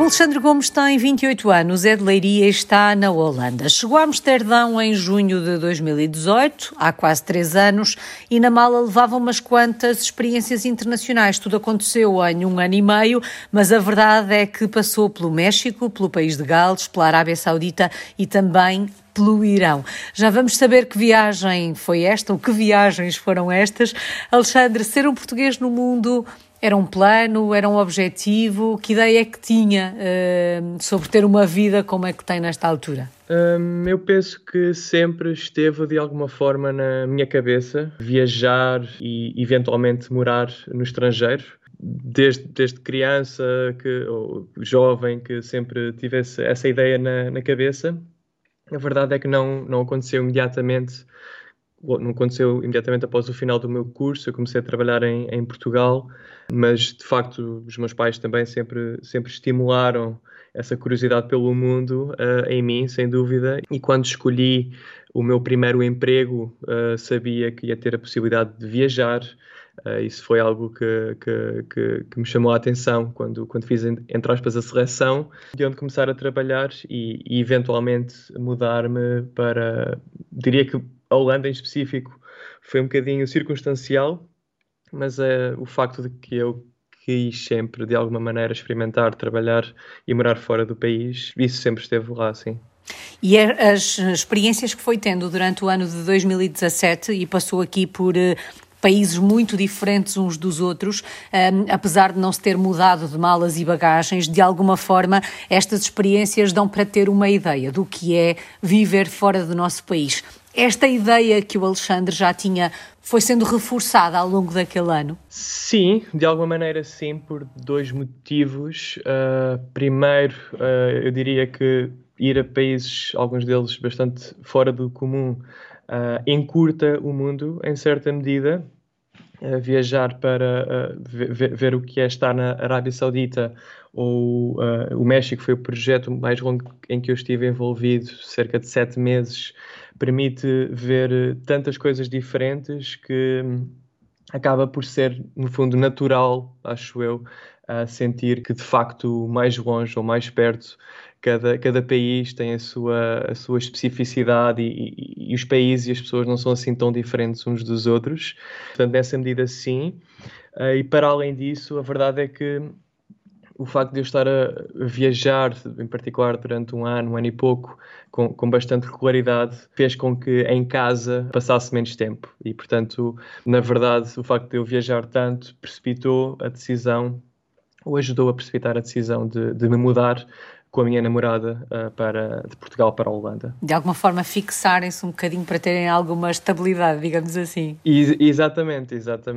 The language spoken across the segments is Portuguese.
Alexandre Gomes tem 28 anos, é de Leiria e está na Holanda. Chegou a Amsterdão em junho de 2018, há quase 3 anos, e na mala levava umas quantas experiências internacionais. Tudo aconteceu em 1 ano e meio, mas a verdade é que passou pelo México, pelo país de Gales, pela Arábia Saudita e também pelo Irão. Já vamos saber que viagem foi esta, ou que viagens foram estas. Alexandre, ser um português no mundo era um plano, era um objetivo? Que ideia é que tinha sobre ter uma vida como é que tem nesta altura? Eu penso que sempre esteve de alguma forma na minha cabeça viajar e eventualmente morar no estrangeiro. Desde criança ou jovem que sempre tivesse essa ideia na cabeça. A verdade é que não aconteceu imediatamente. Não aconteceu imediatamente após o final do meu curso. Eu comecei a trabalhar em Portugal, mas de facto os meus pais também sempre estimularam essa curiosidade pelo mundo em mim, sem dúvida. E quando escolhi o meu primeiro emprego, sabia que ia ter a possibilidade de viajar. Isso foi algo que me chamou a atenção quando fiz, entre aspas, a seleção de onde começar a trabalhar e eventualmente mudar-me para, diria que a Holanda em específico foi um bocadinho circunstancial, mas o facto de que eu quis sempre, de alguma maneira, experimentar, trabalhar e morar fora do país, isso sempre esteve lá, sim. E as experiências que foi tendo durante o ano de 2017 e passou aqui por países muito diferentes uns dos outros, apesar de não se ter mudado de malas e bagagens, de alguma forma estas experiências dão para ter uma ideia do que é viver fora do nosso país. Esta ideia que o Alexandre já tinha foi sendo reforçada ao longo daquele ano? Sim, de alguma maneira sim, por 2 motivos. Primeiro, eu diria que ir a países, alguns deles bastante fora do comum, encurta o mundo em certa medida. Viajar para ver o que é estar na Arábia Saudita ou o México foi o projeto mais longo em que eu estive envolvido, cerca de 7 meses, permite ver tantas coisas diferentes que acaba por ser, no fundo, natural, acho eu, sentir que de facto mais longe ou mais perto cada país tem a sua especificidade e os países e as pessoas não são assim tão diferentes uns dos outros. Portanto, nessa medida, sim. E para além disso, a verdade é que o facto de eu estar a viajar, em particular durante um ano e pouco, com bastante regularidade, fez com que em casa passasse menos tempo. E, portanto, na verdade, o facto de eu viajar tanto precipitou a decisão, ou ajudou a precipitar a decisão de me mudar com a minha namorada de Portugal para a Holanda. De alguma forma fixarem-se um bocadinho para terem alguma estabilidade, digamos assim. Exatamente.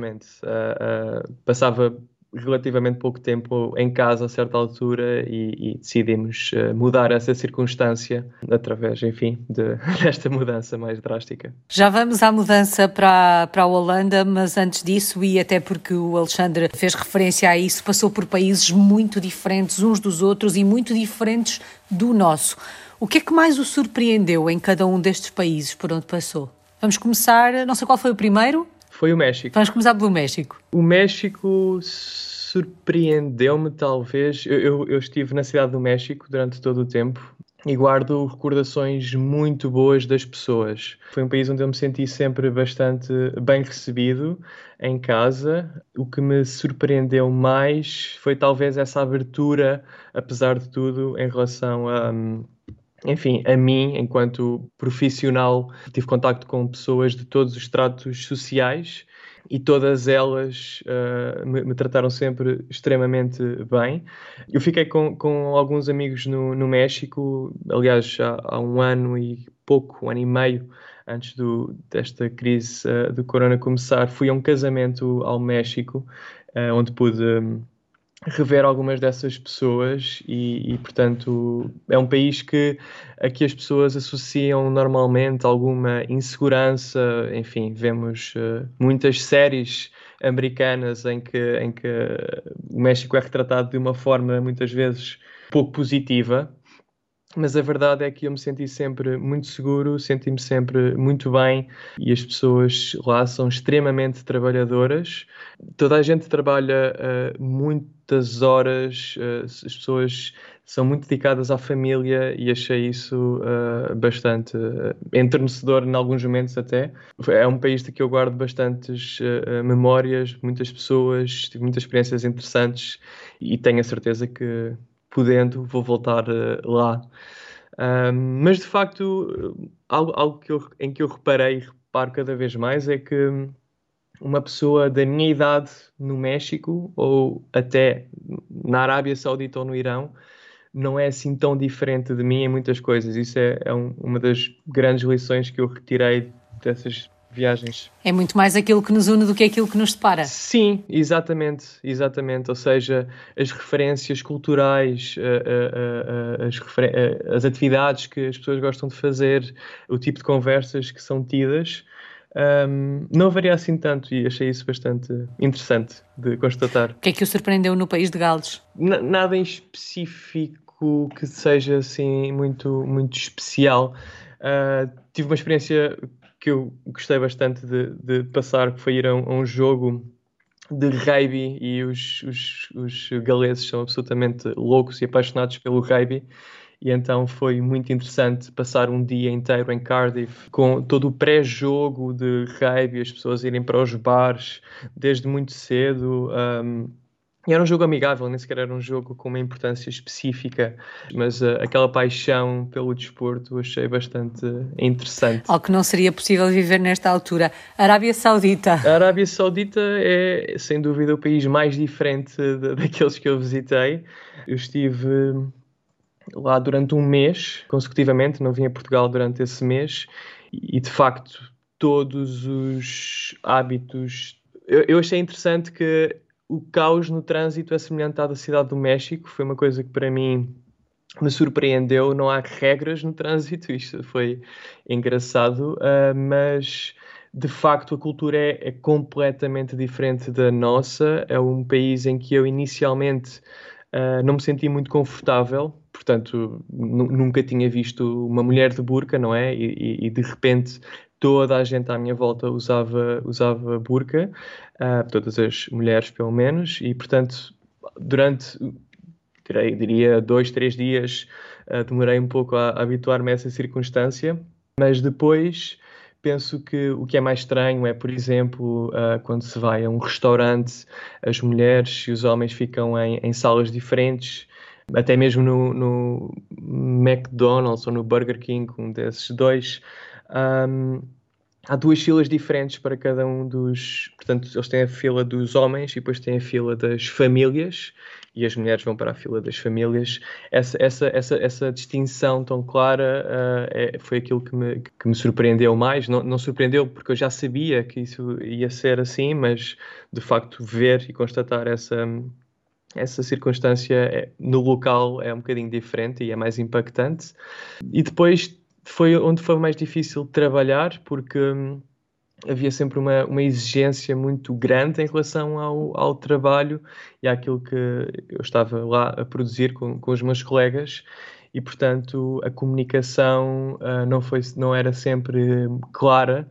Passava relativamente pouco tempo em casa a certa altura e decidimos mudar essa circunstância através, enfim, desta mudança mais drástica. Já vamos à mudança para a Holanda, mas antes disso, e até porque o Alexandre fez referência a isso, passou por países muito diferentes uns dos outros e muito diferentes do nosso. O que é que mais o surpreendeu em cada um destes países por onde passou? Vamos começar, não sei qual foi o primeiro? Foi o México. Vamos começar pelo México. O México surpreendeu-me, talvez. Eu estive na cidade do México durante todo o tempo e guardo recordações muito boas das pessoas. Foi um país onde eu me senti sempre bastante bem recebido em casa. O que me surpreendeu mais foi talvez essa abertura, apesar de tudo, em relação enfim, a mim, enquanto profissional, tive contacto com pessoas de todos os estratos sociais e todas elas me trataram sempre extremamente bem. Eu fiquei com alguns amigos no México, aliás, há um ano e pouco, 1 ano e meio, antes desta crise do corona começar, fui a um casamento ao México, onde pude rever algumas dessas pessoas e, portanto, é um país a que as pessoas associam normalmente alguma insegurança. Enfim, vemos muitas séries americanas em que o México é retratado de uma forma, muitas vezes, pouco positiva. mas a verdade é que eu me senti sempre muito seguro, senti-me sempre muito bem e as pessoas lá são extremamente trabalhadoras. Toda a gente trabalha muitas horas, as pessoas são muito dedicadas à família e achei isso bastante enternecedor em alguns momentos até. É um país de que eu guardo bastantes memórias, muitas pessoas, tive muitas experiências interessantes e tenho a certeza que podendo, vou voltar lá. Mas de facto, algo em que eu reparei e reparo cada vez mais é que uma pessoa da minha idade no México ou até na Arábia Saudita ou no Irão não é assim tão diferente de mim em muitas coisas. Isso é uma das grandes lições que eu retirei dessas viagens. É muito mais aquilo que nos une do que aquilo que nos separa. Sim, exatamente, exatamente. Ou seja, as referências culturais, as atividades que as pessoas gostam de fazer, o tipo de conversas que são tidas, não varia assim tanto e achei isso bastante interessante de constatar. O que é que o surpreendeu no país de Gales? Nada em específico que seja assim muito, muito especial. Tive uma experiência que eu gostei bastante de passar, que foi ir a um jogo de rugby e os galeses são absolutamente loucos e apaixonados pelo rugby. E então foi muito interessante passar um dia inteiro em Cardiff com todo o pré-jogo de rugby, as pessoas irem para os bares desde muito cedo. E era um jogo amigável, nem sequer era um jogo com uma importância específica, mas aquela paixão pelo desporto achei bastante interessante. Algo que não seria possível viver nesta altura. Arábia Saudita. A Arábia Saudita é, sem dúvida, o país mais diferente daqueles que eu visitei. Eu estive lá durante um mês, consecutivamente, não vim a Portugal durante esse mês, e de facto, todos os hábitos. Eu achei interessante que o caos no trânsito é semelhante à da cidade do México, foi uma coisa que para mim me surpreendeu. Não há regras no trânsito, isto foi engraçado, mas de facto a cultura é completamente diferente da nossa. É um país em que eu inicialmente não me senti muito confortável, portanto nunca tinha visto uma mulher de burca, não é? E de repente toda a gente à minha volta usava burca, todas as mulheres pelo menos, e portanto durante diria 2, 3 dias, demorei um pouco a habituar-me a essa circunstância, mas depois penso que o que é mais estranho é, por exemplo, quando se vai a um restaurante, as mulheres e os homens ficam em salas diferentes, até mesmo no McDonald's ou no Burger King, um desses dois. Um, Há duas filas diferentes para cada um dos. Portanto, eles têm a fila dos homens e depois têm a fila das famílias, e as mulheres vão para a fila das famílias. Essa distinção tão clara foi aquilo que me surpreendeu mais. Não surpreendeu porque eu já sabia que isso ia ser assim, mas de facto ver e constatar essa circunstância no local é um bocadinho diferente e é mais impactante. E depois foi onde foi mais difícil trabalhar, porque havia sempre uma exigência muito grande em relação ao trabalho e àquilo que eu estava lá a produzir com os meus colegas. E, portanto, a comunicação não era sempre clara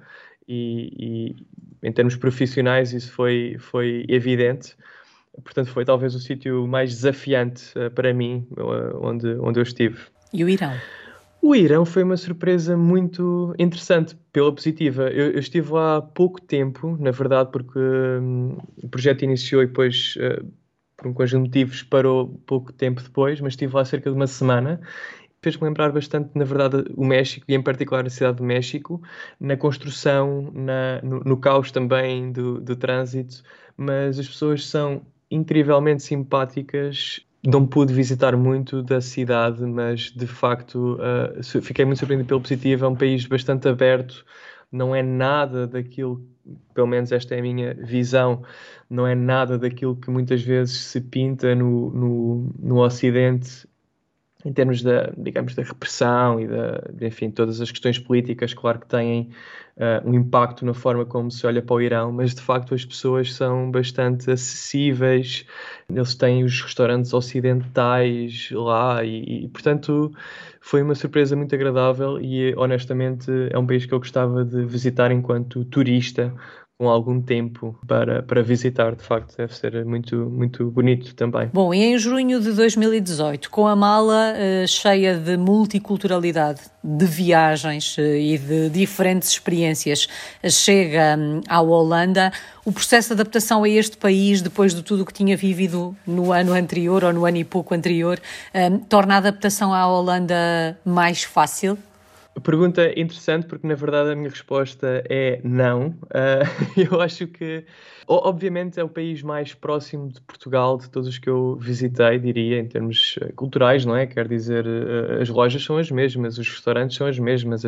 e em termos profissionais isso foi evidente. Portanto, foi talvez o sítio mais desafiante para mim, onde eu estive. E o Irão? O Irão foi uma surpresa muito interessante, pela positiva. Eu estive lá há pouco tempo, na verdade, porque o projeto iniciou e depois, por um conjunto de motivos, parou pouco tempo depois, mas estive lá cerca de uma semana. Fez-me lembrar bastante, na verdade, o México, e em particular a cidade do México, na construção, no caos também do trânsito, mas as pessoas são incrivelmente simpáticas. Não pude visitar muito da cidade, mas de facto fiquei muito surpreendido pelo positivo. É um país bastante aberto, não é nada daquilo, pelo menos esta é a minha visão, não é nada daquilo que muitas vezes se pinta no Ocidente. em termos digamos, da repressão e enfim, todas as questões políticas, claro que têm um impacto na forma como se olha para o Irão, mas de facto as pessoas são bastante acessíveis, eles têm os restaurantes ocidentais lá portanto, foi uma surpresa muito agradável e, honestamente, é um país que eu gostava de visitar enquanto turista, com algum tempo para visitar, de facto, deve ser muito, muito bonito também. Bom, e em junho de 2018, com a mala cheia de multiculturalidade, de viagens e de diferentes experiências, chega à Holanda. O processo de adaptação a este país, depois de tudo o que tinha vivido no ano anterior ou no ano e pouco anterior, torna a adaptação à Holanda mais fácil? Pergunta interessante, porque na verdade a minha resposta é não. Eu acho que, obviamente, é o país mais próximo de Portugal de todos os que eu visitei, diria, em termos culturais, não é? Quer dizer, as lojas são as mesmas, os restaurantes são as mesmas,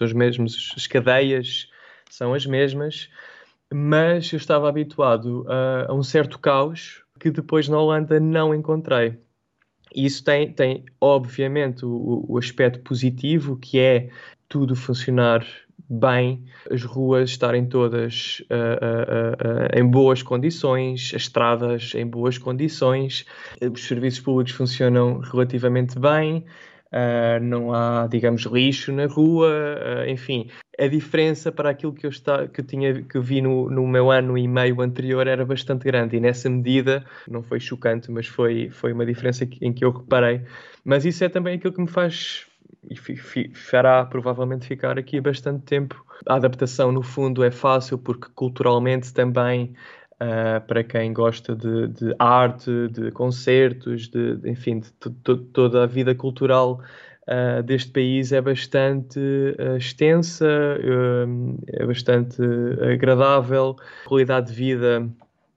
as cadeias são as mesmas, mas eu estava habituado a um certo caos que depois na Holanda não encontrei. E isso tem obviamente, o aspecto positivo, que é tudo funcionar bem, as ruas estarem todas em boas condições, as estradas em boas condições, os serviços públicos funcionam relativamente bem, não há, digamos, lixo na rua, enfim. A diferença para aquilo que eu vi no meu ano e meio anterior era bastante grande e nessa medida não foi chocante, mas foi uma diferença em que eu reparei. Mas isso é também aquilo que me faz e fará provavelmente ficar aqui bastante tempo. A adaptação, no fundo, é fácil porque culturalmente também, para quem gosta de arte, de concertos, enfim, de toda a vida cultural deste país é bastante extensa, é bastante agradável, a qualidade de vida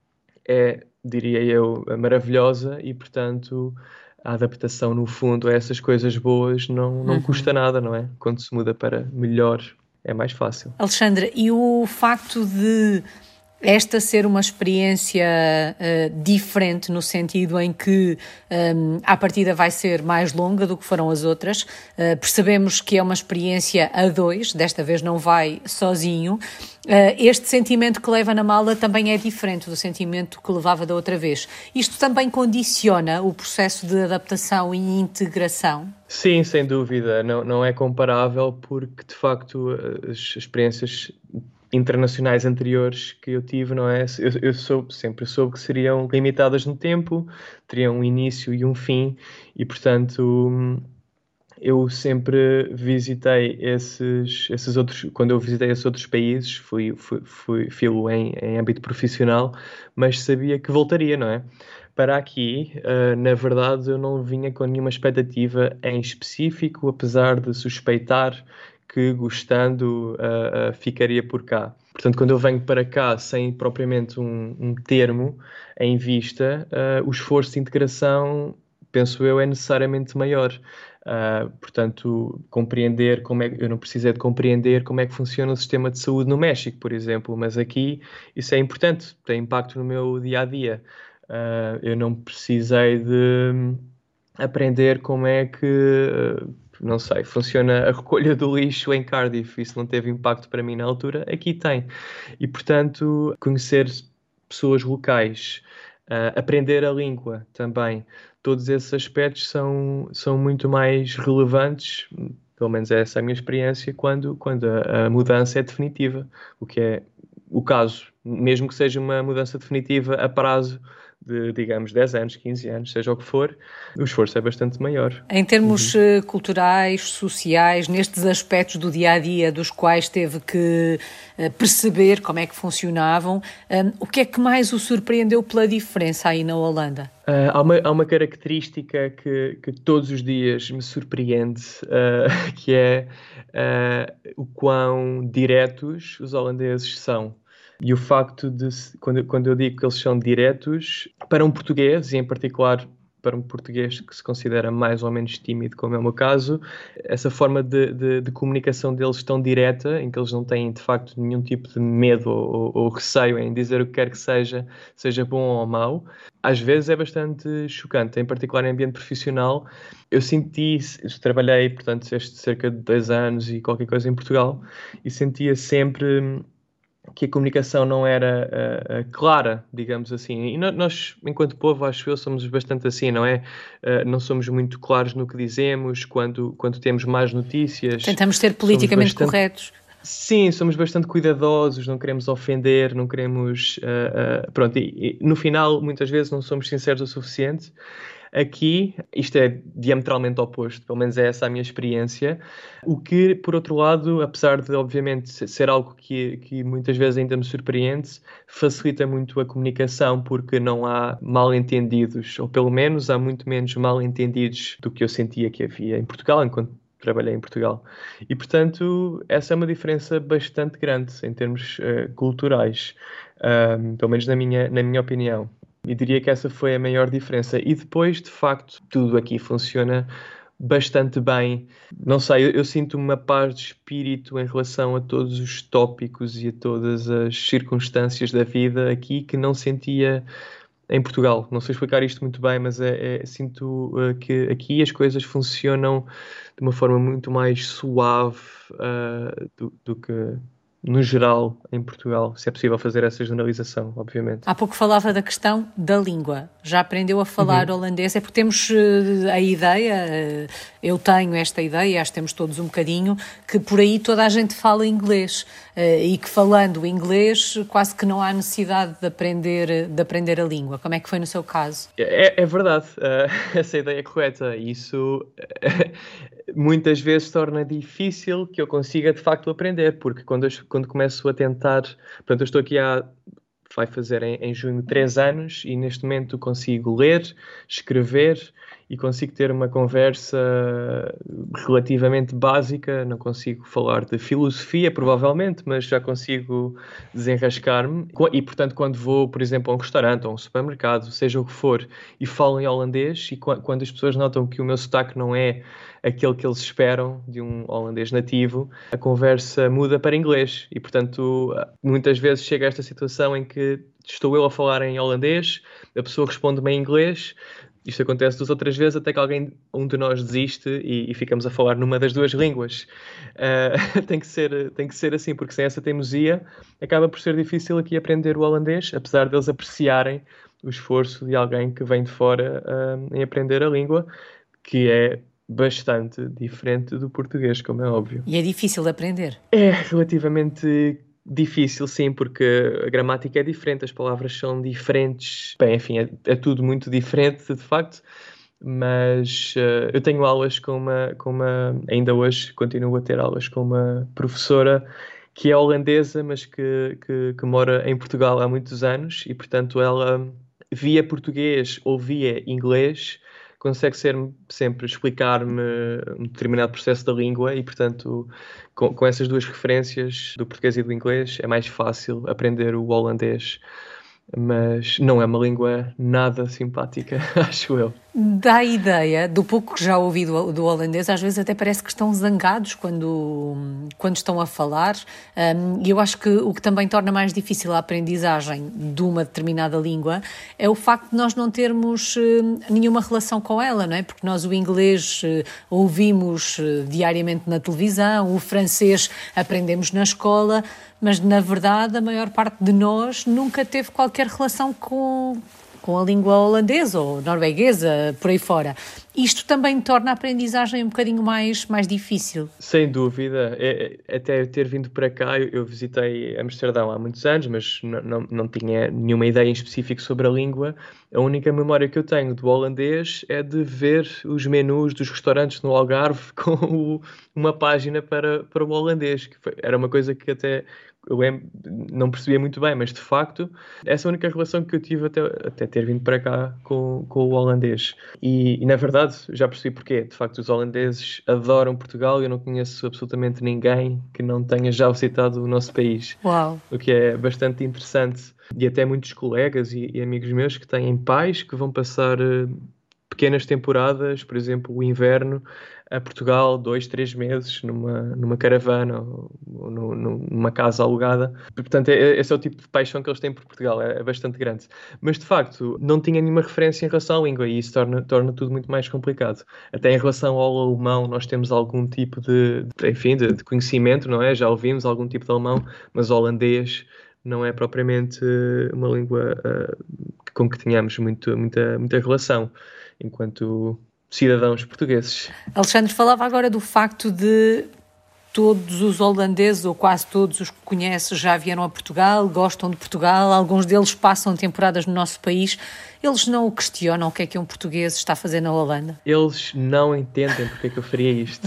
é, diria eu, maravilhosa e, portanto, a adaptação, no fundo, a essas coisas boas não custa nada, não é? Quando se muda para melhor, é mais fácil. Alexandre, e o facto de esta ser uma experiência diferente, no sentido em que à partida vai ser mais longa do que foram as outras, percebemos que é uma experiência a dois, desta vez não vai sozinho. Este sentimento que leva na mala também é diferente do sentimento que levava da outra vez. Isto também condiciona o processo de adaptação e integração? Sim, sem dúvida. Não é comparável porque, de facto, as experiências internacionais anteriores que eu tive, não é? Eu sempre soube que seriam limitadas no tempo, teriam um início e um fim, e portanto eu sempre visitei esses outros, quando eu visitei esses outros países, fui-lo em âmbito profissional, mas sabia que voltaria, não é? Para aqui, na verdade, eu não vinha com nenhuma expectativa em específico, apesar de suspeitar que, gostando, ficaria por cá. Portanto, quando eu venho para cá sem propriamente um termo em vista, o esforço de integração, penso eu, é necessariamente maior. Portanto, compreender eu não precisei de compreender como é que funciona o sistema de saúde no México, por exemplo, mas aqui isso é importante, tem impacto no meu dia-a-dia. Eu não precisei de aprender como é que, não sei, funciona a recolha do lixo em Cardiff. Isso não teve impacto para mim na altura. Aqui tem. E, portanto, conhecer pessoas locais, aprender a língua também. Todos esses aspectos são muito mais relevantes, pelo menos essa é a minha experiência, quando a mudança é definitiva, o que é o caso, mesmo que seja uma mudança definitiva a prazo de, digamos, 10 anos, 15 anos, seja o que for, o esforço é bastante maior. Em termos culturais, sociais, nestes aspectos do dia-a-dia dos quais teve que perceber como é que funcionavam, o que é que mais o surpreendeu pela diferença aí na Holanda? Há uma característica que todos os dias me surpreende, que é o quão diretos os holandeses são. E o facto de, quando eu digo que eles são diretos, para um português, e em particular para um português que se considera mais ou menos tímido, como é o meu caso, essa forma de comunicação deles tão direta, em que eles não têm, de facto, nenhum tipo de medo ou receio em dizer o que quer que seja bom ou mau, às vezes é bastante chocante, em particular em ambiente profissional. Eu trabalhei, portanto, cerca de 2 anos e qualquer coisa em Portugal, e sentia sempre que a comunicação não era clara, digamos assim. E nós, enquanto povo, acho eu, somos bastante assim, não é? Não somos muito claros no que dizemos, quando temos más notícias. Tentamos ser politicamente corretos. Sim, somos bastante cuidadosos, não queremos ofender, não queremos... pronto, e no final, muitas vezes, não somos sinceros o suficiente. Aqui, isto é diametralmente oposto, pelo menos é essa a minha experiência, o que, por outro lado, apesar de, obviamente, ser algo que muitas vezes ainda me surpreende, facilita muito a comunicação, porque não há mal-entendidos, ou pelo menos há muito menos mal-entendidos do que eu sentia que havia em Portugal, enquanto trabalhei em Portugal. E, portanto, essa é uma diferença bastante grande em termos culturais, pelo menos na minha opinião. E diria que essa foi a maior diferença. E depois, de facto, tudo aqui funciona bastante bem. Não sei, eu sinto uma paz de espírito em relação a todos os tópicos e a todas as circunstâncias da vida aqui que não sentia em Portugal. Não sei explicar isto muito bem, mas sinto que aqui as coisas funcionam de uma forma muito mais suave do que no geral em Portugal, se é possível fazer essa generalização, obviamente. Há pouco falava da questão da língua. Já aprendeu a falar holandês? É porque temos a ideia, eu tenho esta ideia, acho que temos todos um bocadinho, que por aí toda a gente fala inglês e que falando inglês quase que não há necessidade de aprender a língua. Como é que foi no seu caso? É verdade, essa ideia é correta. Isso muitas vezes torna difícil que eu consiga de facto aprender, porque quando começo a tentar, portanto eu estou aqui vai fazer em junho 3 anos e neste momento consigo ler, escrever e consigo ter uma conversa relativamente básica. Não consigo falar de filosofia, provavelmente, mas já consigo desenrascar-me. E, portanto, quando vou, por exemplo, a um restaurante ou a um supermercado, seja o que for, e falo em holandês, e quando as pessoas notam que o meu sotaque não é aquele que eles esperam de um holandês nativo, a conversa muda para inglês. E, portanto, muitas vezes chega a esta situação em que estou eu a falar em holandês, a pessoa responde-me em inglês. Isto acontece 2 ou 3 vezes até que um de nós desiste e ficamos a falar numa das 2 línguas. Tem que ser assim, porque sem essa teimosia acaba por ser difícil aqui aprender o holandês, apesar deles apreciarem o esforço de alguém que vem de fora em aprender a língua, que é bastante diferente do português, como é óbvio. E é difícil de aprender? É relativamente difícil, sim, porque a gramática é diferente, as palavras são diferentes. Bem, enfim, é tudo muito diferente, de facto. Mas eu tenho aulas ainda hoje continuo a ter aulas com uma professora que é holandesa, mas que mora em Portugal há muitos anos e, portanto, ela via português ou via inglês consegue sempre explicar-me um determinado processo da língua e, portanto, com essas 2 referências, do português e do inglês, é mais fácil aprender o holandês. Mas não é uma língua nada simpática, acho eu. Dá a ideia, do pouco que já ouvi do holandês, às vezes até parece que estão zangados quando estão a falar, e eu acho que o que também torna mais difícil a aprendizagem de uma determinada língua é o facto de nós não termos nenhuma relação com ela, não é? Porque nós o inglês ouvimos diariamente na televisão, o francês aprendemos na escola, mas na verdade a maior parte de nós nunca teve qualquer relação com a língua holandesa ou norueguesa, por aí fora. Isto também torna a aprendizagem um bocadinho mais difícil. Sem dúvida. Até eu ter vindo para cá, eu visitei Amsterdão há muitos anos, mas não tinha nenhuma ideia em específico sobre a língua. A única memória que eu tenho do holandês é de ver os menus dos restaurantes no Algarve com uma página para o holandês, que era uma coisa que até eu não percebia muito bem, mas de facto essa é a única relação que eu tive até ter vindo para cá com o holandês. E na verdade já percebi porquê. De facto, os holandeses adoram Portugal e eu não conheço absolutamente ninguém que não tenha já visitado o nosso país. Uau. O que é bastante interessante. E até muitos colegas e amigos meus que têm pais que vão passar pequenas temporadas, por exemplo, o inverno, a Portugal 2, 3 meses numa caravana ou numa casa alugada. Portanto, esse é o tipo de paixão que eles têm por Portugal, é bastante grande. Mas, de facto, não tinha nenhuma referência em relação à língua e isso torna tudo muito mais complicado. Até em relação ao alemão, nós temos algum tipo de conhecimento, não é? Já ouvimos algum tipo de alemão, mas holandês não é propriamente uma língua com que tenhamos muita relação, enquanto cidadãos portugueses. Alexandre, falava agora do facto de todos os holandeses, ou quase todos os que conheces, já vieram a Portugal, gostam de Portugal, alguns deles passam temporadas no nosso país. Eles não o questionam o que é que um português está a fazer na Holanda? Eles não entendem porque é que eu faria isto.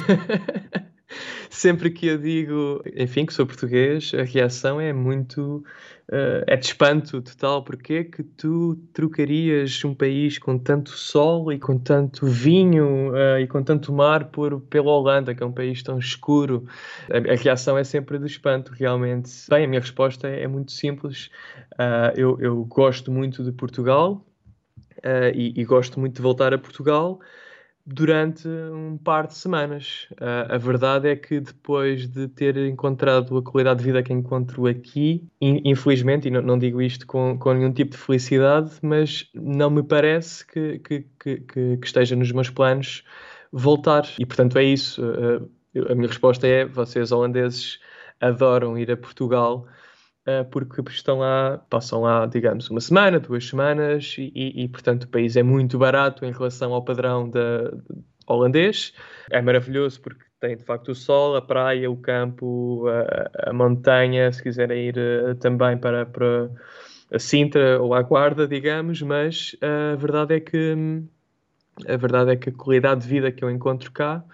Sempre que eu digo, enfim, que sou português, a reação é muito... é de espanto total. Porque é que tu trocarias um país com tanto sol e com tanto vinho e com tanto mar pela Holanda, que é um país tão escuro? A reação é sempre de espanto, realmente. Bem, a minha resposta é muito simples. Eu gosto muito de Portugal e gosto muito de voltar a Portugal durante um par de semanas. A verdade é que depois de ter encontrado a qualidade de vida que encontro aqui, infelizmente, e não digo isto com nenhum tipo de felicidade, mas não me parece que esteja nos meus planos voltar. E, portanto, é isso. A minha resposta é: vocês holandeses adoram ir a Portugal, porque passam lá, digamos, uma semana, 2 semanas, portanto o país é muito barato em relação ao padrão holandês. É maravilhoso porque tem de facto o sol, a praia, o campo, a montanha, se quiserem ir também para a Sintra ou à Guarda, digamos, mas a verdade é que a qualidade de vida que eu encontro cá,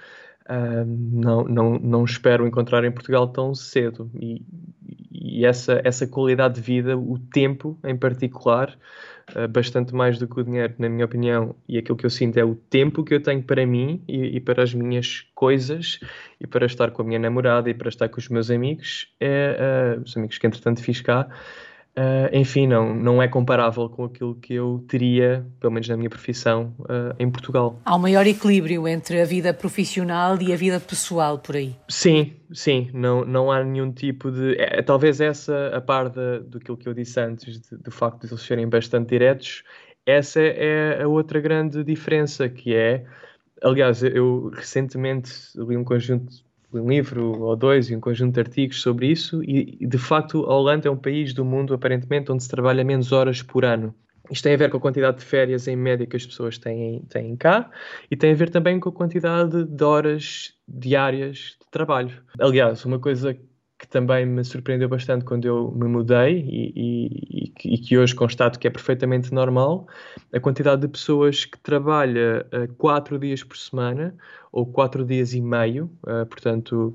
não espero encontrar em Portugal tão cedo. E essa qualidade de vida, o tempo em particular, bastante mais do que o dinheiro, na minha opinião, e aquilo que eu sinto é o tempo que eu tenho para mim e para as minhas coisas, e para estar com a minha namorada e para estar com os meus amigos, os amigos que entretanto fiz cá. Enfim, não é comparável com aquilo que eu teria, pelo menos na minha profissão, em Portugal. Há um maior equilíbrio entre a vida profissional e a vida pessoal por aí. Sim, não há nenhum tipo de... talvez essa, a par do que eu disse antes, do facto de eles serem bastante diretos, essa é a outra grande diferença, que é... Aliás, eu recentemente li um livro ou dois e um conjunto de artigos sobre isso e, de facto, a Holanda é um país do mundo, aparentemente, onde se trabalha menos horas por ano. Isto tem a ver com a quantidade de férias em média que as pessoas têm cá e tem a ver também com a quantidade de horas diárias de trabalho. Aliás, uma coisa que também me surpreendeu bastante quando eu me mudei e que hoje constato que é perfeitamente normal, a quantidade de pessoas que trabalha 4 dias por semana ou 4 dias e meio, portanto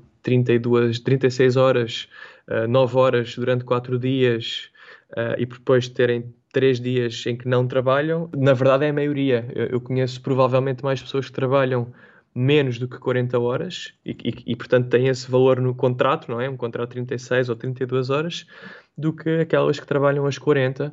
36 horas, 9 horas durante 4 dias e depois terem 3 dias em que não trabalham. Na verdade é a maioria. Eu conheço provavelmente mais pessoas que trabalham menos do que 40 horas e, portanto, tem esse valor no contrato, não é? Um contrato de 36 ou 32 horas, do que aquelas que trabalham as 40.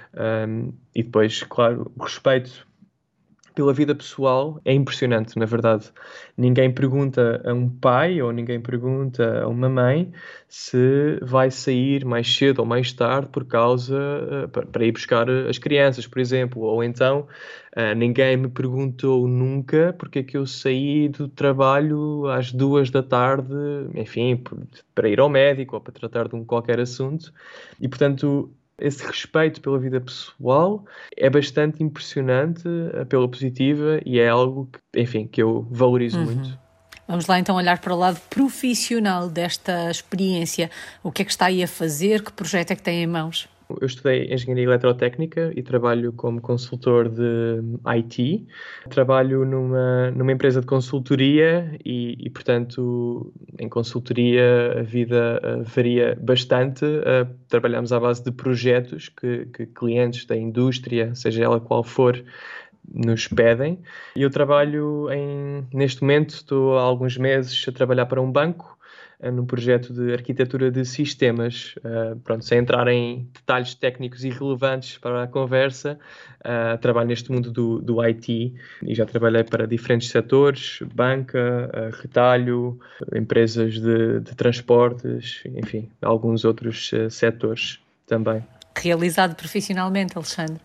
E depois, claro, o respeito pela vida pessoal é impressionante, na verdade. Ninguém pergunta a um pai ou ninguém pergunta a uma mãe se vai sair mais cedo ou mais tarde para ir buscar as crianças, por exemplo. Ou então, ninguém me perguntou nunca porque é que eu saí do trabalho às 2 da tarde, enfim, para ir ao médico ou para tratar de qualquer assunto. E, portanto, esse respeito pela vida pessoal é bastante impressionante, pela positiva, e é algo que, enfim, que eu valorizo muito. Vamos lá então olhar para o lado profissional desta experiência. O que é que está aí a fazer? Que projeto é que tem em mãos? Eu estudei Engenharia Eletrotécnica e trabalho como consultor de IT. Trabalho numa empresa de consultoria e, portanto, em consultoria a vida varia bastante. Trabalhamos à base de projetos que clientes da indústria, seja ela qual for, nos pedem. E eu trabalho neste momento, estou há alguns meses a trabalhar para um banco, num projeto de arquitetura de sistemas. Pronto, sem entrar em detalhes técnicos irrelevantes para a conversa, trabalho neste mundo do IT e já trabalhei para diferentes setores, banca, retalho, empresas de transportes, enfim, alguns outros setores também. Realizado profissionalmente, Alexandre?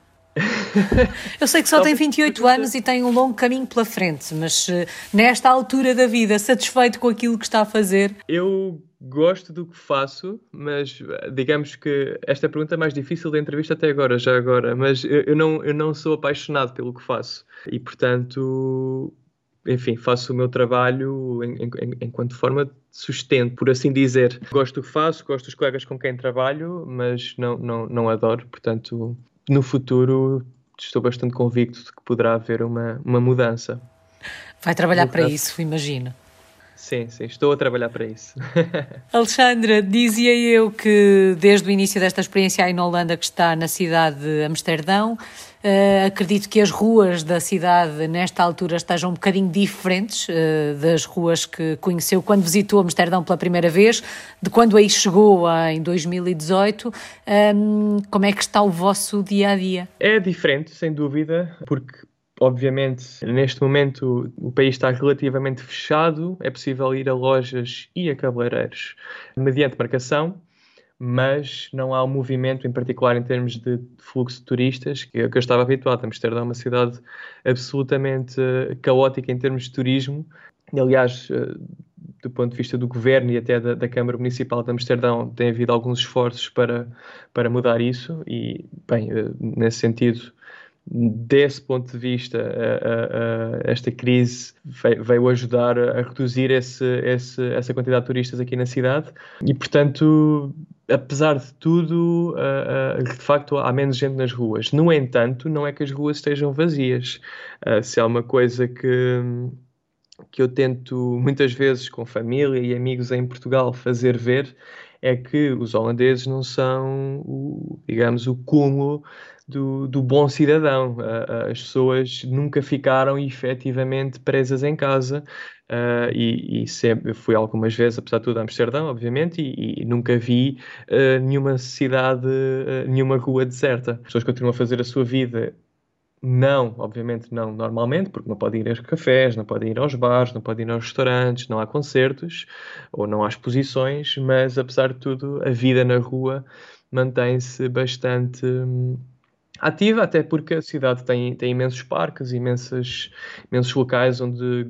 Eu sei que só tem 28 anos e tem um longo caminho pela frente, mas nesta altura da vida, satisfeito com aquilo que está a fazer? Eu gosto do que faço, mas digamos que esta pergunta é mais difícil da entrevista até agora, já agora, mas eu não sou apaixonado pelo que faço e, portanto, enfim, faço o meu trabalho enquanto forma de sustento, por assim dizer. Gosto do que faço, gosto dos colegas com quem trabalho, mas não adoro, portanto, no futuro estou bastante convicto de que poderá haver uma mudança. Vai trabalhar para isso, imagino. Sim, estou a trabalhar para isso. Alexandra, dizia eu que desde o início desta experiência aí na Holanda, que está na cidade de Amsterdão, acredito que as ruas da cidade nesta altura estejam um bocadinho diferentes das ruas que conheceu quando visitou Amsterdão pela primeira vez, de quando aí chegou em 2018. Como é que está o vosso dia-a-dia? É diferente, sem dúvida, porque obviamente, neste momento o país está relativamente fechado, é possível ir a lojas e a cabeleireiros mediante marcação, mas não há um movimento em particular em termos de fluxo de turistas, que eu estava habituado. Amsterdão é uma cidade absolutamente caótica em termos de turismo. Aliás, do ponto de vista do governo e até da Câmara Municipal de Amsterdão, tem havido alguns esforços para mudar isso e, bem, nesse sentido, desse ponto de vista, esta crise veio ajudar a reduzir essa quantidade de turistas aqui na cidade e, portanto, apesar de tudo, de facto, há menos gente nas ruas. No entanto, não é que as ruas estejam vazias. Se há uma coisa que eu tento muitas vezes com família e amigos em Portugal fazer ver, é que os holandeses não são, digamos, o cúmulo do bom cidadão. As pessoas nunca ficaram efetivamente presas em casa e sempre fui algumas vezes, apesar de tudo, a Amsterdão, obviamente, e nunca vi nenhuma cidade, nenhuma rua deserta. As pessoas continuam a fazer a sua vida. Não, obviamente não normalmente, porque não podem ir aos cafés, não podem ir aos bares, não podem ir aos restaurantes, não há concertos ou não há exposições, mas apesar de tudo, a vida na rua mantém-se bastante ativa, até porque a cidade tem imensos parques, imensos locais onde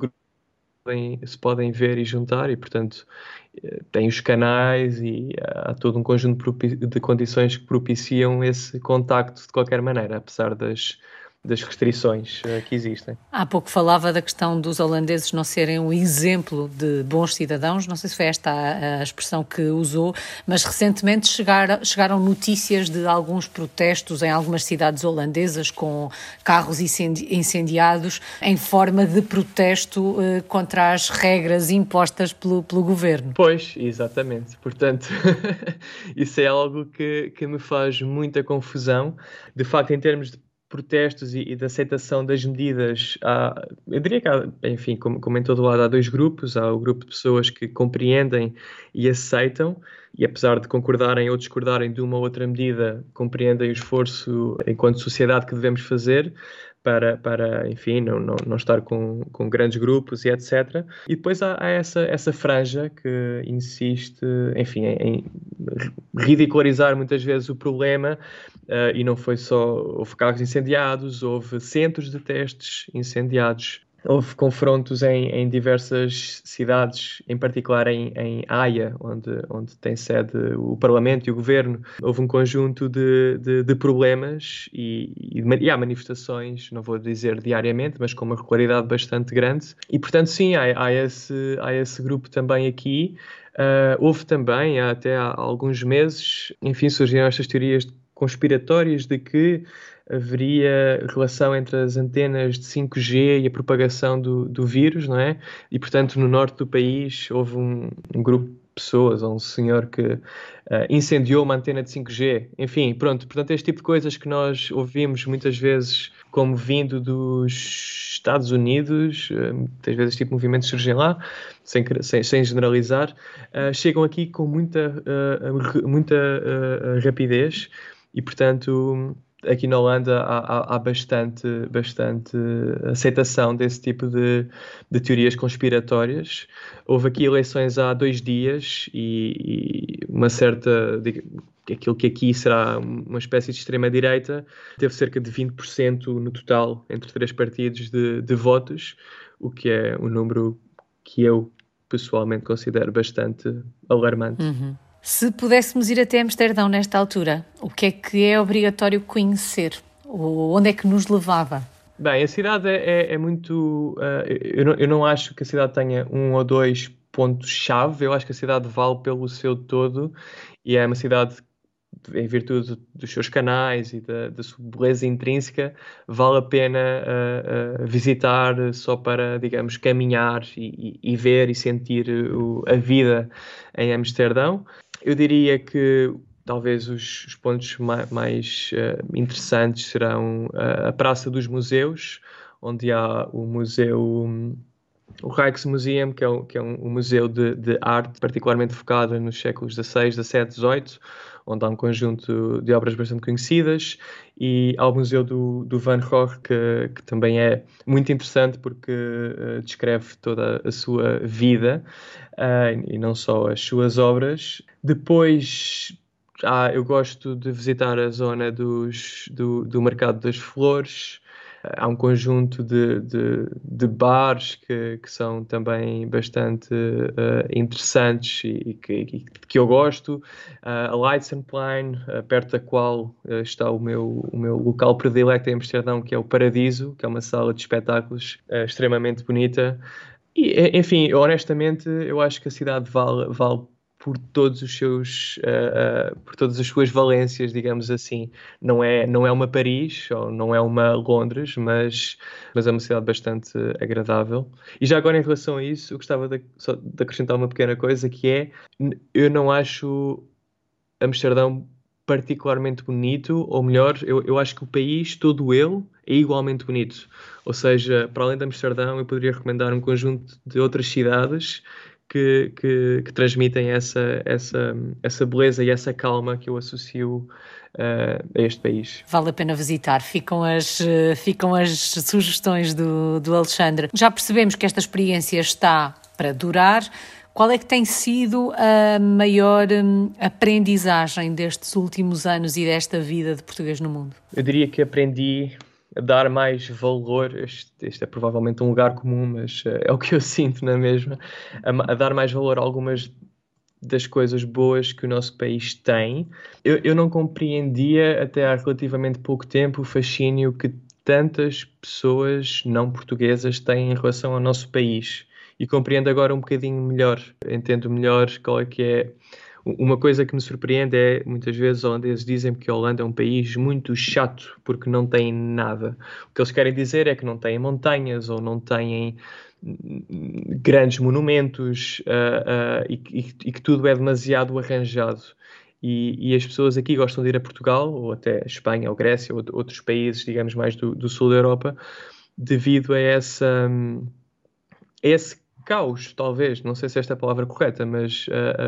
se podem ver e juntar e, portanto, tem os canais e há todo um conjunto de condições que propiciam esse contacto de qualquer maneira, apesar das restrições que existem. Há pouco falava da questão dos holandeses não serem um exemplo de bons cidadãos, não sei se foi esta a expressão que usou, mas recentemente chegaram notícias de alguns protestos em algumas cidades holandesas com carros incendiados em forma de protesto contra as regras impostas pelo governo. Pois, exatamente. Portanto, isso é algo que me faz muita confusão. De facto, em termos de protestos e de aceitação das medidas, eu diria que há, enfim, como em todo lado, há dois grupos. Há o grupo de pessoas que compreendem e aceitam, e apesar de concordarem ou discordarem de uma ou outra medida, compreendem o esforço enquanto sociedade que devemos fazer para enfim, não estar com grandes grupos e etc. E depois há essa franja que insiste, enfim, em ridicularizar muitas vezes o problema, e não foi só, houve carros incendiados, houve centros de testes incendiados. Houve confrontos em diversas cidades, em particular em Haia, onde tem sede o Parlamento e o Governo. Houve um conjunto de problemas e há manifestações, não vou dizer diariamente, mas com uma regularidade bastante grande. E, portanto, sim, há esse grupo também aqui. Houve também, até há alguns meses, enfim, surgiram estas teorias conspiratórias de que haveria relação entre as antenas de 5G e a propagação do vírus, não é? E, portanto, no norte do país houve um grupo de pessoas, ou um senhor que incendiou uma antena de 5G. Enfim, pronto. Portanto, este tipo de coisas que nós ouvimos muitas vezes como vindo dos Estados Unidos, muitas vezes este tipo de movimentos surgem lá, sem generalizar, chegam aqui com muita rapidez e, portanto, aqui na Holanda há bastante aceitação desse tipo de teorias conspiratórias. Houve aqui eleições há 2 dias e uma certa... aquilo que aqui será uma espécie de extrema-direita, teve cerca de 20% no total entre 3 partidos de votos, o que é um número que eu pessoalmente considero bastante alarmante. Uhum. Se pudéssemos ir até Amsterdão nesta altura, o que é obrigatório conhecer? Ou onde é que nos levava? Bem, a cidade é muito... eu não acho que a cidade tenha 1 ou 2 pontos-chave. Eu acho que a cidade vale pelo seu todo e é uma cidade, em virtude dos seus canais e da sua beleza intrínseca, vale a pena visitar só para, digamos, caminhar e ver e sentir a vida em Amsterdão. Eu diria que talvez os pontos mais interessantes serão a Praça dos Museus, onde há o museu... O Rijksmuseum, que é um museu de arte particularmente focado nos séculos XVI, XVII, XVIII, onde há um conjunto de obras bastante conhecidas, e há o Museu do Van Gogh, que também é muito interessante porque descreve toda a sua vida e não só as suas obras. Depois... eu gosto de visitar a zona do Mercado das Flores. Há um conjunto de bares que são também bastante interessantes e que eu gosto. A Leidseplein, perto da qual está o meu local predilecto em Amsterdão, que é o Paradiso, que é uma sala de espetáculos extremamente bonita. E, enfim, honestamente, eu acho que a cidade vale por todos os seus, por todas as suas valências, digamos assim. Não é uma Paris ou não é uma Londres, mas é uma cidade bastante agradável. E já agora, em relação a isso, eu gostava só de acrescentar uma pequena coisa, que é, eu não acho Amsterdão particularmente bonito, ou melhor, eu acho que o país, todo ele, é igualmente bonito. Ou seja, para além de Amsterdão, eu poderia recomendar um conjunto de outras cidades que transmitem essa beleza e essa calma que eu associo a este país. Vale a pena visitar. Ficam as sugestões do Alexandre. Já percebemos que esta experiência está para durar. Qual é que tem sido a maior aprendizagem destes últimos anos e desta vida de português no mundo? Eu diria que aprendi a dar mais valor, este é provavelmente um lugar comum, mas é o que eu sinto na mesma, a dar mais valor a algumas das coisas boas que o nosso país tem. Eu não compreendia até há relativamente pouco tempo o fascínio que tantas pessoas não portuguesas têm em relação ao nosso país. E compreendo agora um bocadinho melhor, entendo melhor qual é que é. Uma coisa que me surpreende é, muitas vezes, os holandeses dizem que a Holanda é um país muito chato porque não tem nada. O que eles querem dizer é que não têm montanhas ou não têm grandes monumentos e que tudo é demasiado arranjado. E as pessoas aqui gostam de ir a Portugal, ou até Espanha ou Grécia, ou outros países, digamos, mais do sul da Europa, devido a esse caos, talvez, não sei se esta é a palavra correta, mas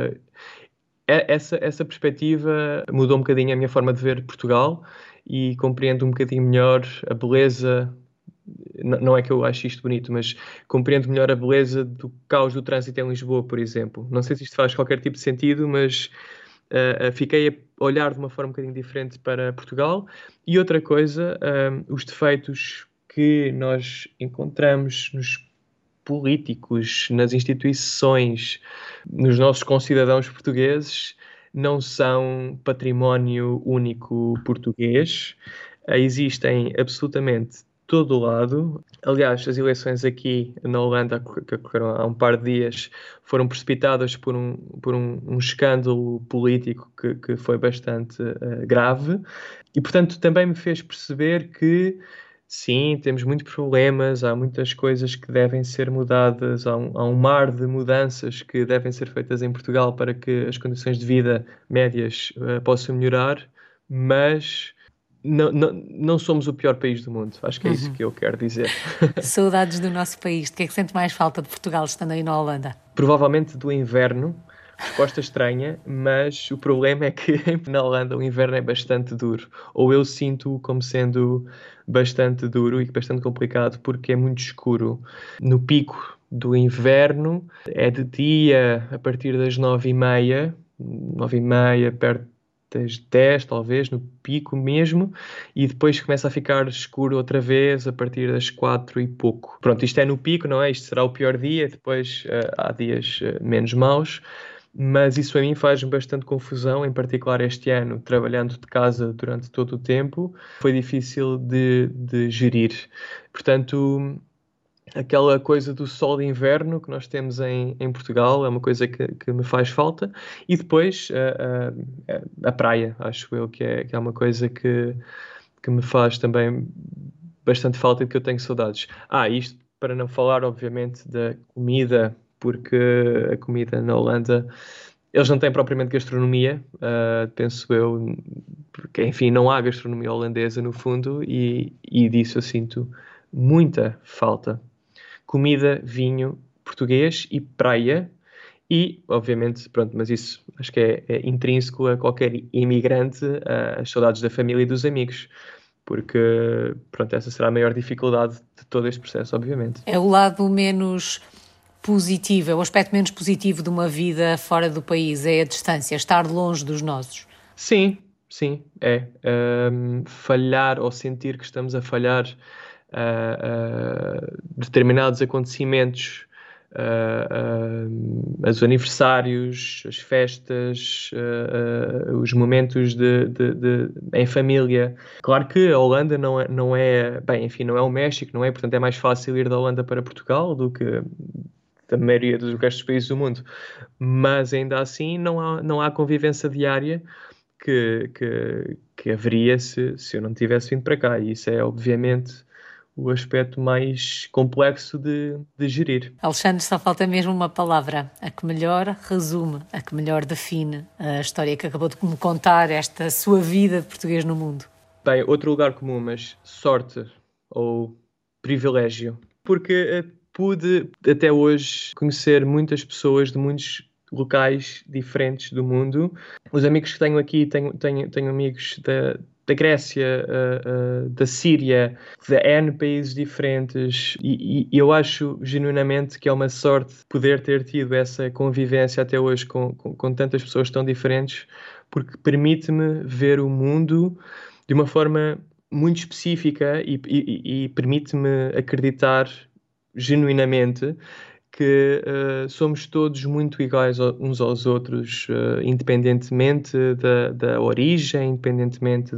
essa perspectiva mudou um bocadinho a minha forma de ver Portugal e compreendo um bocadinho melhor a beleza. Não é que eu acho isto bonito, mas compreendo melhor a beleza do caos do trânsito em Lisboa, por exemplo. Não sei se isto faz qualquer tipo de sentido, mas fiquei a olhar de uma forma um bocadinho diferente para Portugal. E outra coisa, os defeitos que nós encontramos nos políticos, nas instituições, nos nossos concidadãos portugueses, não são património único português. Existem absolutamente todo o lado. Aliás, as eleições aqui na Holanda, que ocorreram há um par de dias, foram precipitadas por um escândalo político que foi bastante grave. E, portanto, também me fez perceber que Sim, temos muitos problemas, há muitas coisas que devem ser mudadas, há um mar de mudanças que devem ser feitas em Portugal para que as condições de vida médias possam melhorar, mas não somos o pior país do mundo. Acho que é isso que eu quero dizer. Saudades do nosso país. De que é que sente mais falta de Portugal estando aí na Holanda? Provavelmente do inverno. Resposta estranha, mas o problema é que na Holanda o inverno é bastante duro. Ou eu sinto-o como sendo bastante duro e bastante complicado porque é muito escuro. No pico do inverno é de dia a partir das 9h30, 9h30, perto das 10 talvez, no pico mesmo, e depois começa a ficar escuro outra vez a partir das 4 e pouco. Pronto, isto é no pico, não é? Isto será o pior dia, depois há dias menos maus, mas isso a mim faz-me bastante confusão, em particular este ano, trabalhando de casa durante todo o tempo, foi difícil de gerir. Portanto, aquela coisa do sol de inverno que nós temos em Portugal é uma coisa que me faz falta, e depois a praia, acho eu que é uma coisa que me faz também bastante falta e que eu tenho saudades. Isto para não falar, obviamente, da comida, porque a comida na Holanda, eles não têm propriamente gastronomia, penso eu, porque, enfim, não há gastronomia holandesa no fundo, e disso eu sinto muita falta. Comida, vinho português e praia, e, obviamente, pronto, mas isso acho que é intrínseco a qualquer imigrante, as saudades da família e dos amigos, porque, pronto, essa será a maior dificuldade de todo este processo, obviamente. É o lado menos positivo, é o aspecto menos positivo de uma vida fora do país, é a distância, estar longe dos nossos. Sim, sim, é. Falhar ou sentir que estamos a falhar determinados acontecimentos, os aniversários, as festas, os momentos em família. Claro que a Holanda não é, bem, enfim, não é o México, não é? Portanto, é mais fácil ir da Holanda para Portugal do que da maioria dos restos dos países do mundo. Mas ainda assim não há convivência diária que haveria se eu não tivesse vindo para cá. E isso é, obviamente, o aspecto mais complexo de gerir. Alexandre, só falta mesmo uma palavra, a que melhor resume, a que melhor define a história que acabou de me contar, esta sua vida de português no mundo. Bem, outro lugar comum, mas sorte ou privilégio. Porque pude, até hoje, conhecer muitas pessoas de muitos locais diferentes do mundo. Os amigos que tenho aqui, tenho amigos da Grécia, da Síria, de N países diferentes, e eu acho genuinamente que é uma sorte poder ter tido essa convivência até hoje com tantas pessoas tão diferentes, porque permite-me ver o mundo de uma forma muito específica e permite-me acreditar genuinamente que somos todos muito iguais uns aos outros, independentemente da origem, independentemente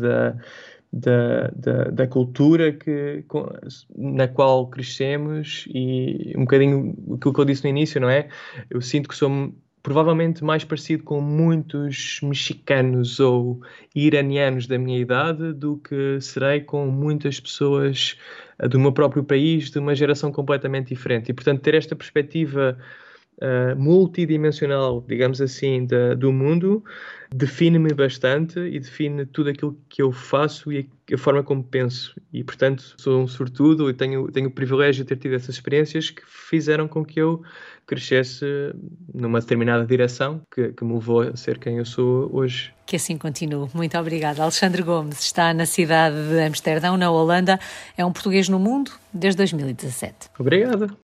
da cultura na qual crescemos, e um bocadinho aquilo que eu disse no início, não é? Eu sinto que sou provavelmente mais parecido com muitos mexicanos ou iranianos da minha idade do que serei com muitas pessoas do meu próprio país, de uma geração completamente diferente. E, portanto, ter esta perspectiva multidimensional, digamos assim, do mundo, define-me bastante e define tudo aquilo que eu faço e a forma como penso. E, portanto, sou um sortudo e tenho o privilégio de ter tido essas experiências que fizeram com que eu crescesse numa determinada direção que me levou a ser quem eu sou hoje. Que assim continue. Muito obrigada. Alexandre Gomes está na cidade de Amsterdão, na Holanda. É um português no mundo desde 2017. Obrigado.